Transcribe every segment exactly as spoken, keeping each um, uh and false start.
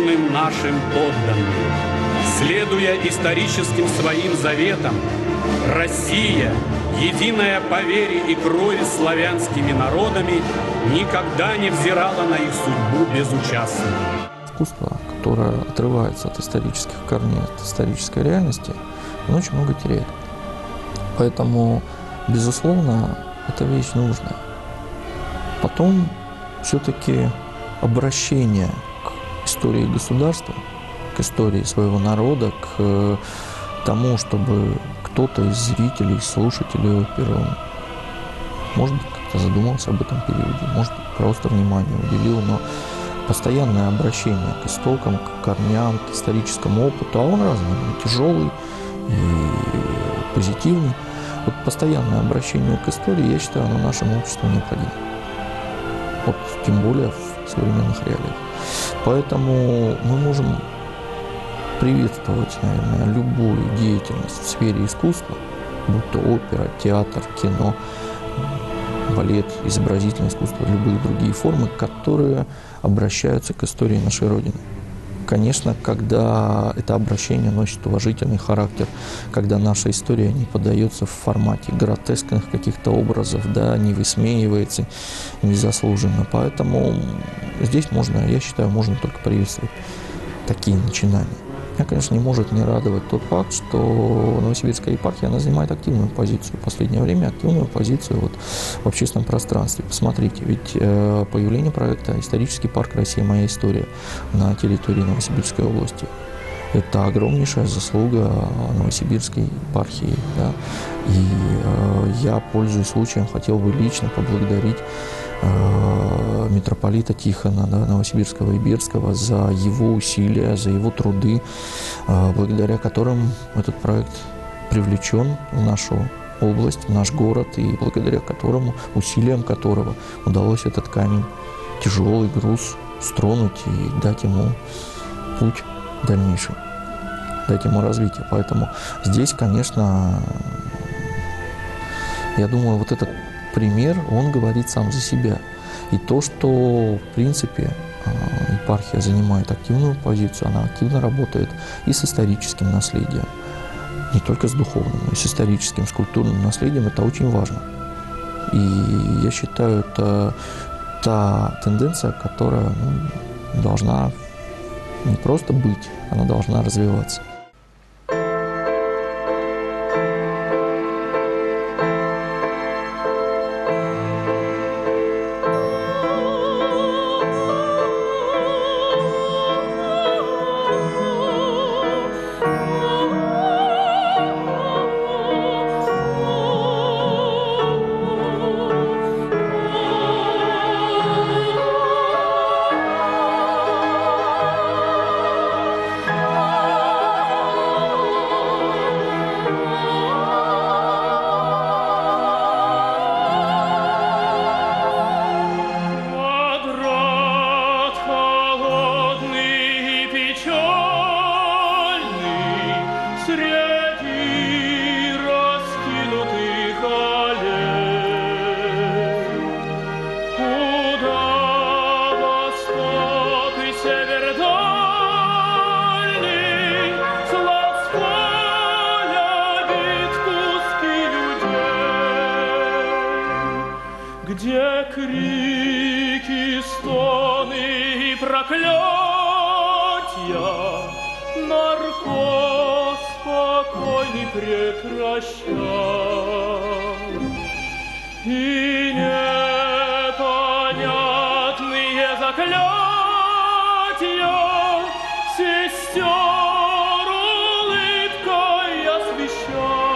покорным нашим подданным. Следуя историческим своим заветам, Россия, единая по вере и крови славянскими народами, никогда не взирала на их судьбу безучастно. Искусство, которое отрывается от исторических корней, от исторической реальности, оно очень много теряет. Поэтому, безусловно, эта вещь нужная. Потом все-таки обращение к истории государства, к истории своего народа, к тому, чтобы кто-то из зрителей, слушателей оперы, он, может быть, как-то задумался об этом периоде, может быть, просто внимание уделил, но постоянное обращение к истокам, к корням, к историческому опыту, а он разный, и тяжелый, и позитивный. Вот постоянное обращение к истории, я считаю, оно нашему обществу необходимо. Вот, тем более в современных реалиях. Поэтому мы можем приветствовать, наверное, любую деятельность в сфере искусства, будь то опера, театр, кино, балет, изобразительное искусство, любые другие формы, которые обращаются к истории нашей Родины. Конечно, когда это обращение носит уважительный характер, когда наша история не подается в формате гротескных каких-то образов, да, не высмеивается незаслуженно. Поэтому здесь можно, я считаю, можно только приветствовать такие начинания. Меня, конечно, не может не радовать тот факт, что Новосибирская епархия, она занимает активную позицию в последнее время, активную позицию вот в общественном пространстве. Посмотрите, ведь э, появление проекта «Исторический парк Россия. Моя история» на территории Новосибирской области – это огромнейшая заслуга Новосибирской епархии. Да? И э, я, пользуясь случаем, хотел бы лично поблагодарить митрополита Тихона, да, Новосибирского и Бердского за его усилия, за его труды, благодаря которым этот проект привлечен в нашу область, в наш город, и благодаря которому, усилиям которого удалось этот камень, тяжелый груз, стронуть и дать ему путь дальнейший, дать ему развитие. Поэтому здесь, конечно, я думаю, вот этот пример, он говорит сам за себя. И то, что, в принципе, епархия занимает активную позицию, она активно работает и с историческим наследием, не только с духовным, но и с историческим, с культурным наследием, это очень важно. И я считаю, это та тенденция, которая ну, должна не просто быть, она должна развиваться. Где крики, стоны и проклятия, наркоз спокойный прекращай, и непонятные заклятия сестер улыбкой освещай.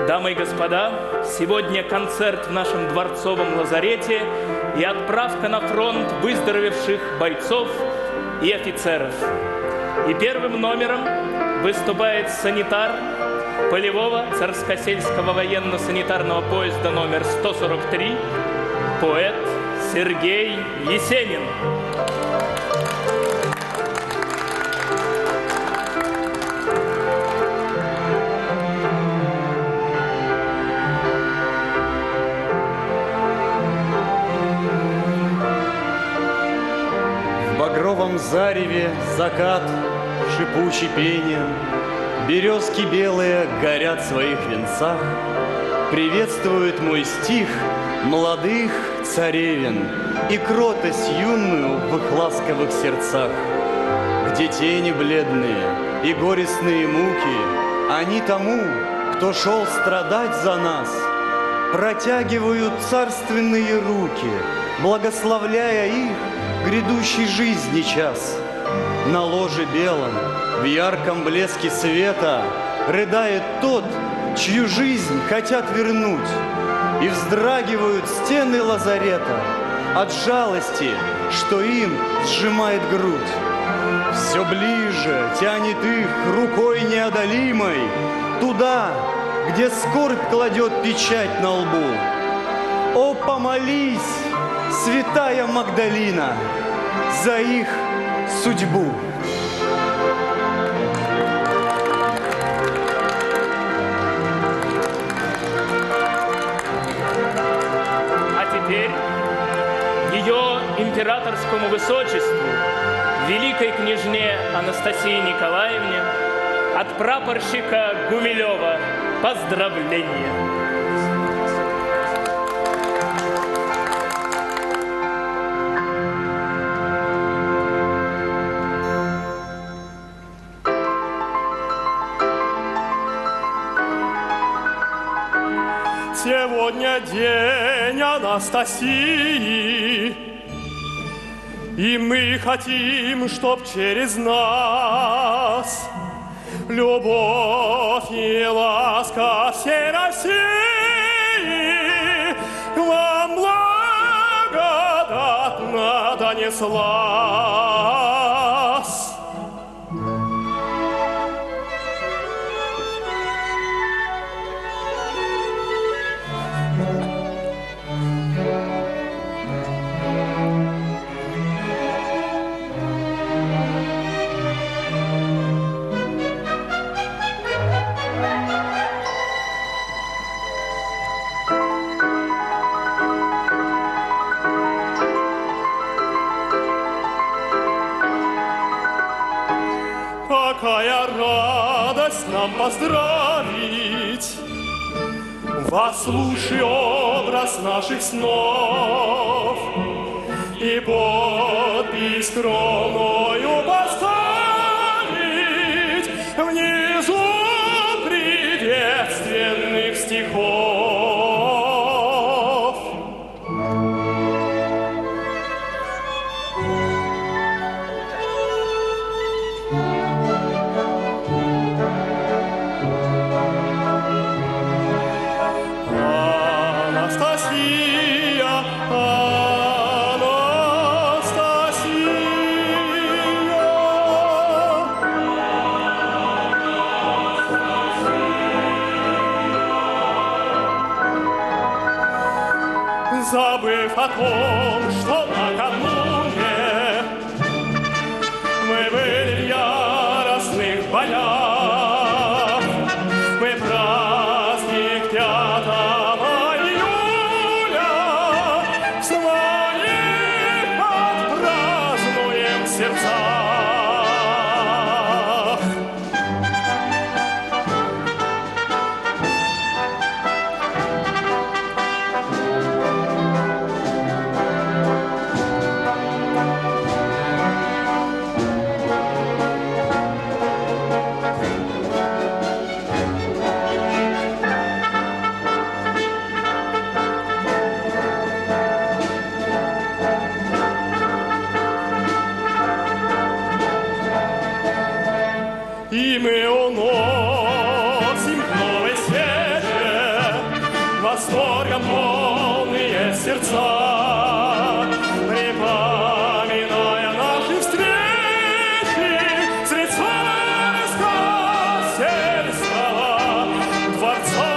Дамы и господа, сегодня концерт в нашем дворцовом лазарете и отправка на фронт выздоровевших бойцов и офицеров. И первым номером выступает санитар полевого царскосельского военно-санитарного поезда номер сто сорок три, поэт Сергей Есенин. В багровом зареве закат шипучий пением, березки белые горят в своих венцах. Приветствует мой стих молодых царевен и кротость юную в их ласковых сердцах. Где тени бледные и горестные муки, они тому, кто шел страдать за нас, протягивают царственные руки, благословляя их грядущей жизни час. На ложе белом, в ярком блеске света, рыдает тот, чью жизнь хотят вернуть, и вздрагивают стены лазарета от жалости, что им сжимает грудь. Все ближе тянет их рукой неодолимой туда, где скорбь кладет печать на лбу. О, помолись, святая Магдалина, за их судьбу. А теперь ее императорскому высочеству, великой княжне Анастасии Николаевне, от прапорщика Гумилева поздравления. Сегодня день Анастасии, и мы хотим, чтоб через нас любовь и ласка всей России вам благодатно донеслась. Какая радость нам поздравить вас, лучший образ наших снов, и подпись скромною поставить внизу приветственных стихов. Забыв о том, что накануне мы были в яростных боях, мы праздник пятого июля своих отпразднуем в сердцах. восторгом полные сердца, припоминая наши встречи средь Царского сельского дворца.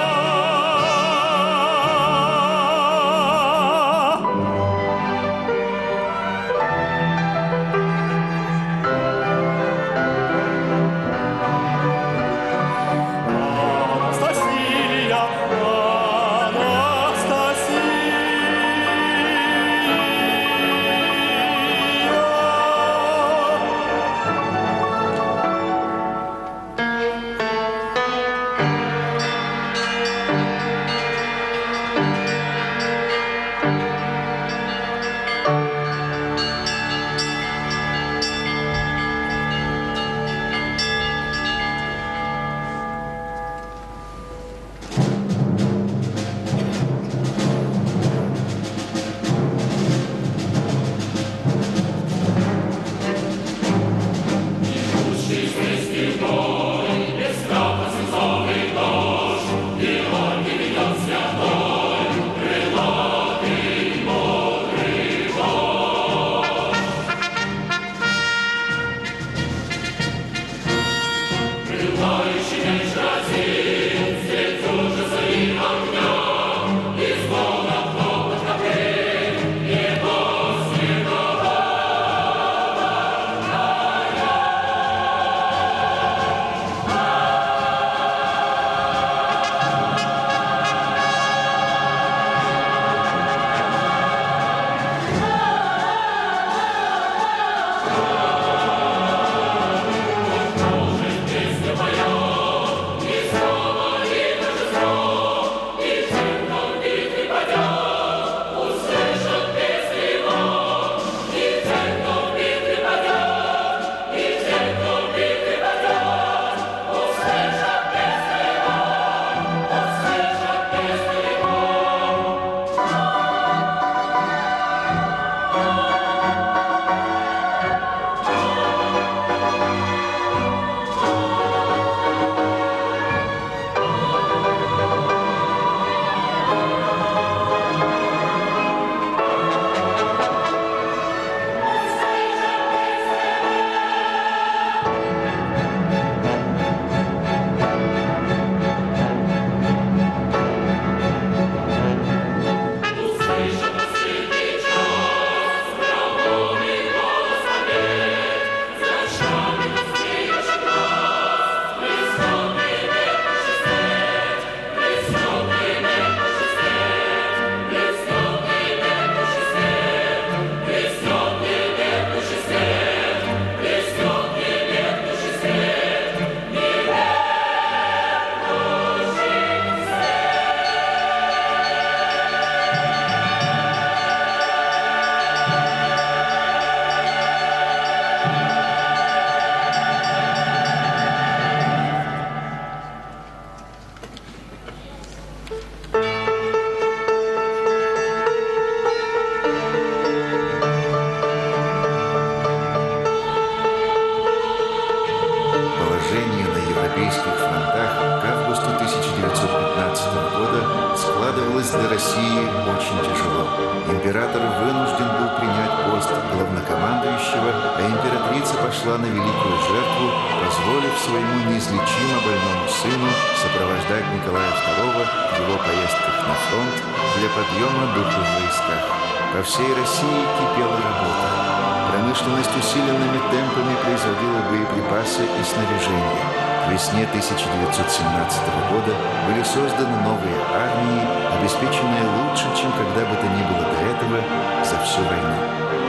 для России очень тяжело. Император вынужден был принять пост главнокомандующего, а императрица пошла на великую жертву, позволив своему неизлечимо больному сыну сопровождать Николая второго в его поездках на фронт для подъема духа в войсках. По всей России кипела работа. Промышленность усиленными темпами производила боеприпасы и снаряжение. К весне тысяча девятьсот семнадцатого года были созданы новые армии, обеспеченные лучше, чем когда бы то ни было до этого за всю войну.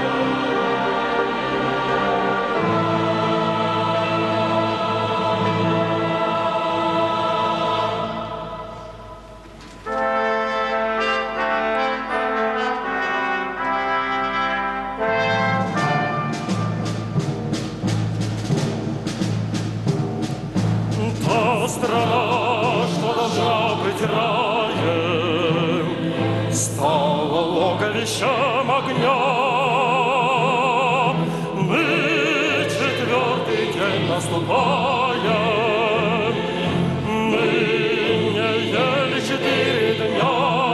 Страна, что должна быть раем, стала логовищем огня. Мы четвертый день наступаем, мы не ели четыре дня.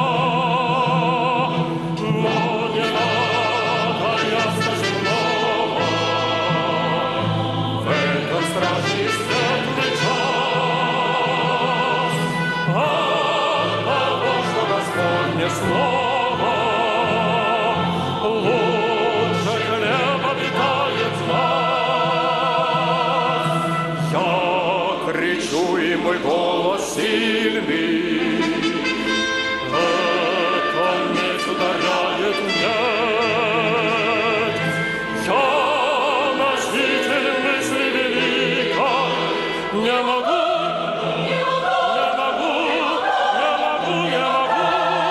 снова. Лучше хлеба питает нас. Я кричу, и мой голос сильный. Это меч ударяет меня. Я носитель мысли великой. Не могу, не могу, не могу, не могу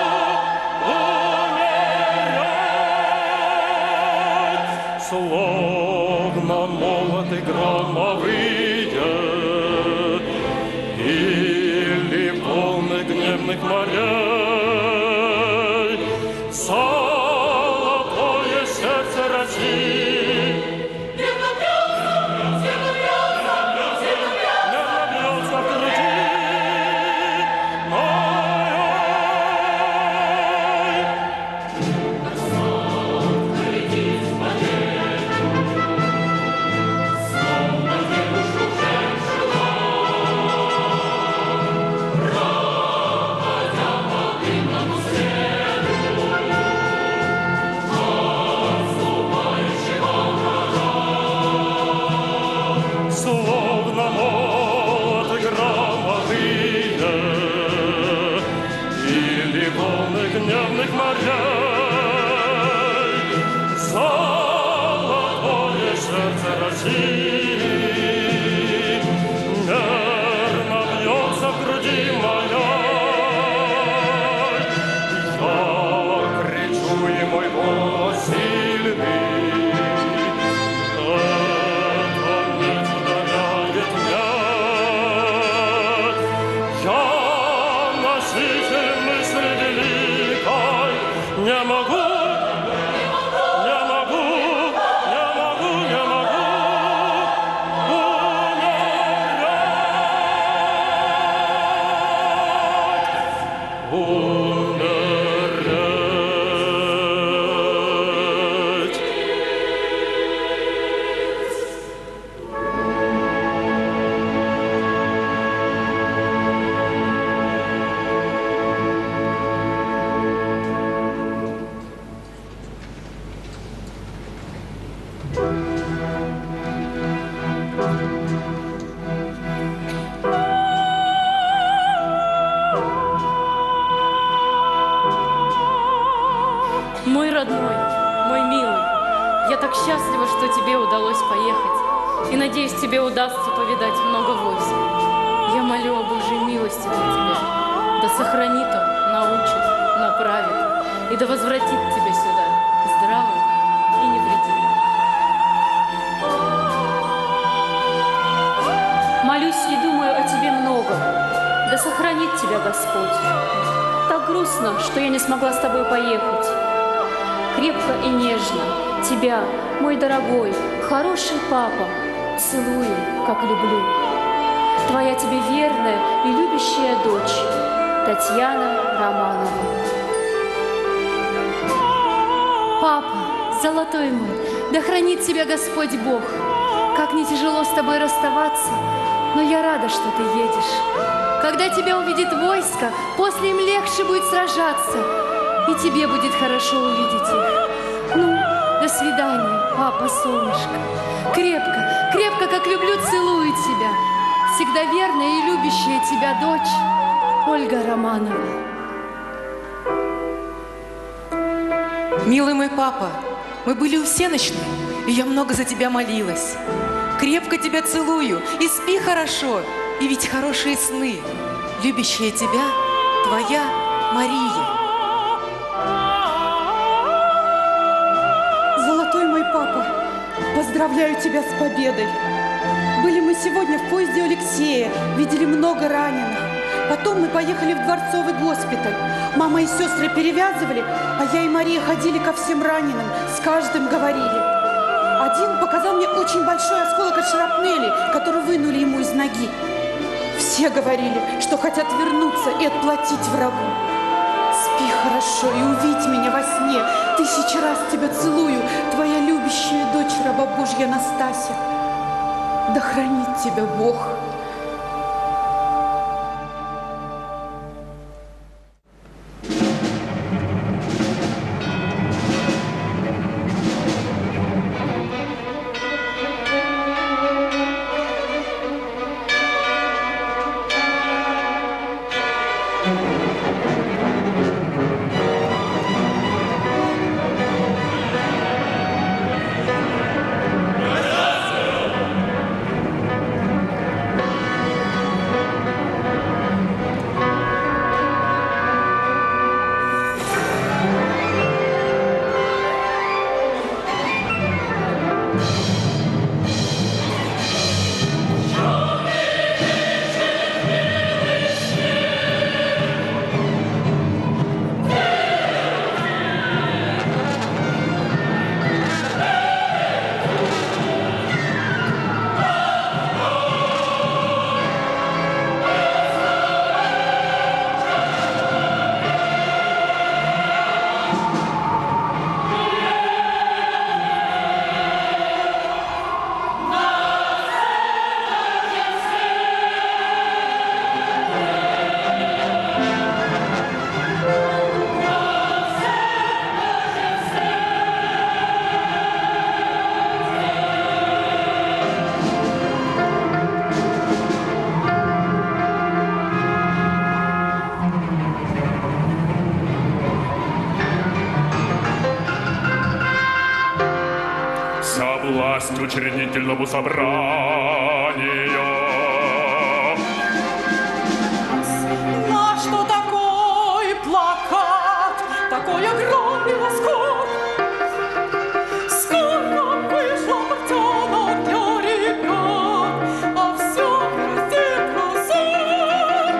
умереть. Словно молоты громовые или волны гневных морей, золотое сердце России. Нервно бьется в груди моей. Словно молоты громовые или волны гневных морей, золотое сердце России нервно бьется в груди моей. Я кричу, и мой голос сильный. Не могу, не могу, не могу, не могу умереть. Умереть. Мой родной, мой милый, я так счастлива, что тебе удалось поехать. И надеюсь, тебе удастся повидать много войск. Я молю о Божьей милости для тебя. Да сохранит Он, научит, направит и да возвратит тебя сюда здравым и невредимым. Молюсь и думаю о тебе много. Да сохранит тебя Господь. Так грустно, что я не смогла с тобой поехать. Крепко и нежно тебя, мой дорогой, хороший папа, целую, как люблю. Твоя тебе верная и любящая дочь Татьяна Романова. Папа, золотой мой, да хранит тебя Господь Бог. Как не тяжело с тобой расставаться, но я рада, что ты едешь. Когда тебя увидит войско, после им легче будет сражаться, и тебе будет хорошо увидеть их. Ну, до свидания, папа, солнышко. Крепко, крепко, как люблю, целую тебя. Всегда верная и любящая тебя дочь Ольга Романова. Милый мой папа, мы были у всенощной, и я много за тебя молилась. Крепко тебя целую, и спи хорошо, и ведь хорошие сны. Любящая тебя, твоя Мария. Золотой мой папа, поздравляю тебя с победой. Были мы сегодня в поезде у Алексея, видели много раненых. Потом мы поехали в дворцовый госпиталь. Мама и сестры перевязывали, а я и Мария ходили ко всем раненым, с каждым говорили. Один показал мне очень большой осколок от шрапнели, который вынули ему из ноги. Все говорили, что хотят вернуться и отплатить врагу. Спи хорошо и увидь меня во сне. Тысячи раз тебя целую, твоя любящая дочь раба Божья Настасья. Да хранит тебя Бог. власть учредительному собранию. На что такой плакат, такой огромный лоскут? Скоро вышло портянок для ребят, а все красит красой.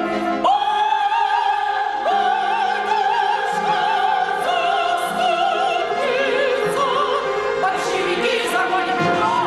Большевики загонят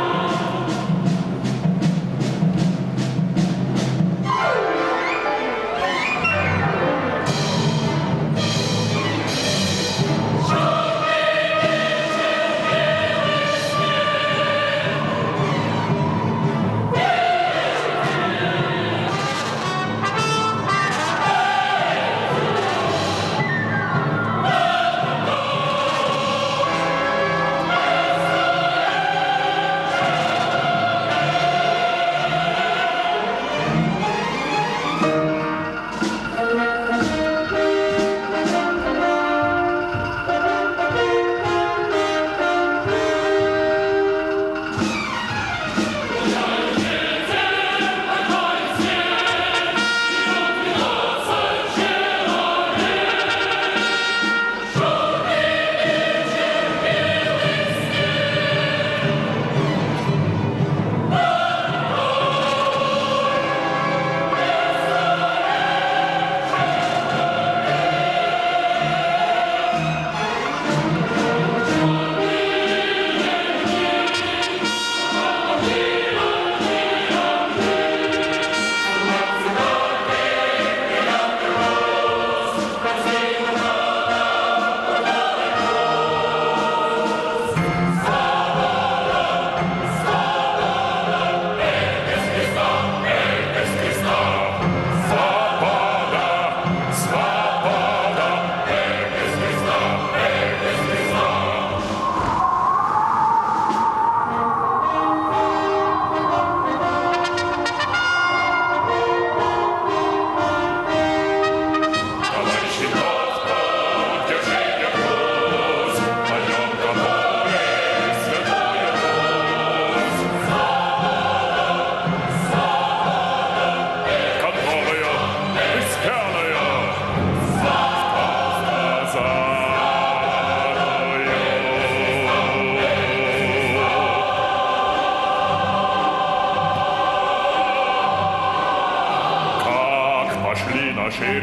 наши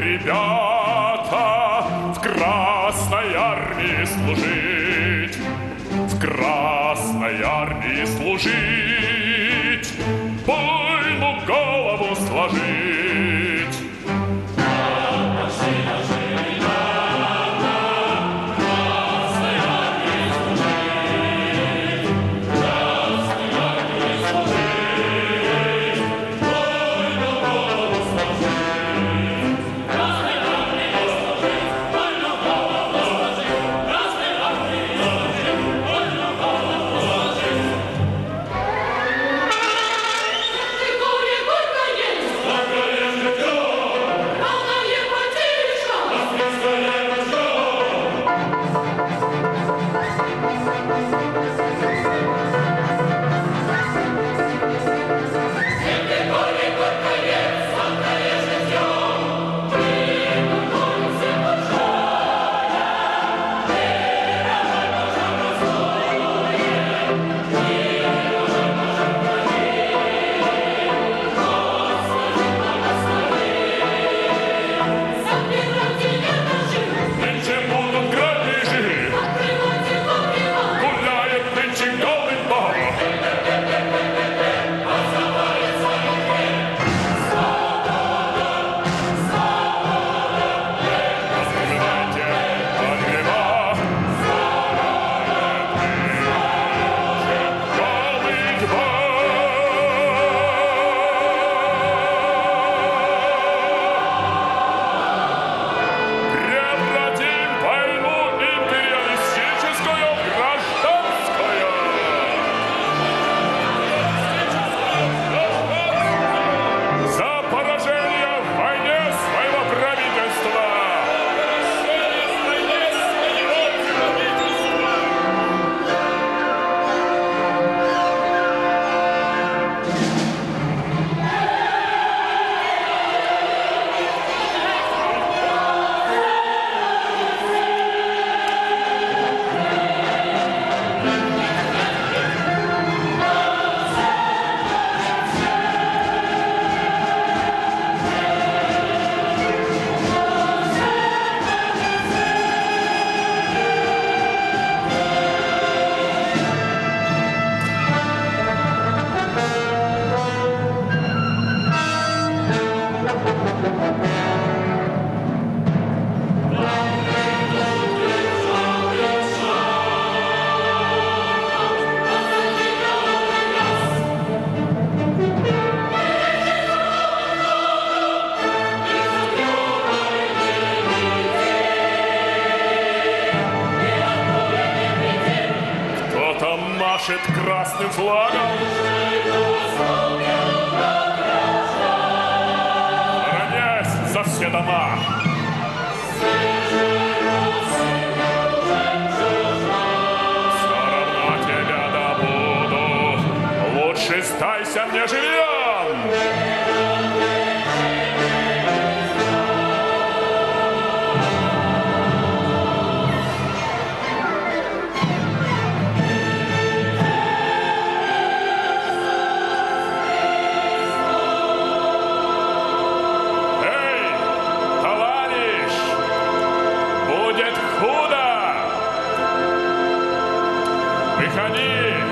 ребята в Красной Армии служить, в Красной Армии служить, вольну голову сложить. Красной Армии служить. машет красным флагом. Бронясь за все дома. Все равно тебя добуду, лучше сдайся мне живьем. Выходи!